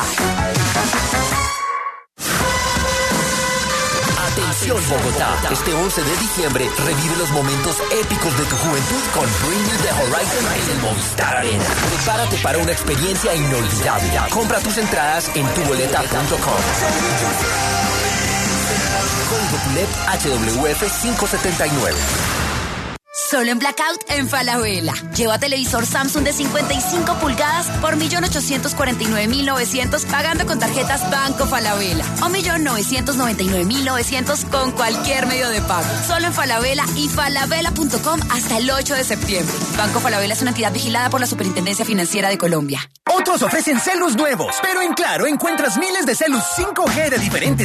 Atención Bogotá, este once de diciembre revive los momentos épicos de tu juventud con Bring Me the Horizon en el Movistar Arena. Prepárate para una experiencia inolvidable. Compra tus entradas en tu boleta punto com. Código P U L E P H W F quinientos setenta y nueve. Solo en Blackout en Falabella. Lleva televisor Samsung de cincuenta y cinco pulgadas por un millón ochocientos cuarenta y nueve mil novecientos pagando con tarjetas Banco Falabella. O un millón novecientos noventa y nueve mil novecientos con cualquier medio de pago. Solo en Falabella y falabella punto com hasta el ocho de septiembre. Banco Falabella es una entidad vigilada por la Superintendencia Financiera de Colombia. Otros ofrecen celus nuevos, pero en Claro encuentras miles de celus cinco G de diferentes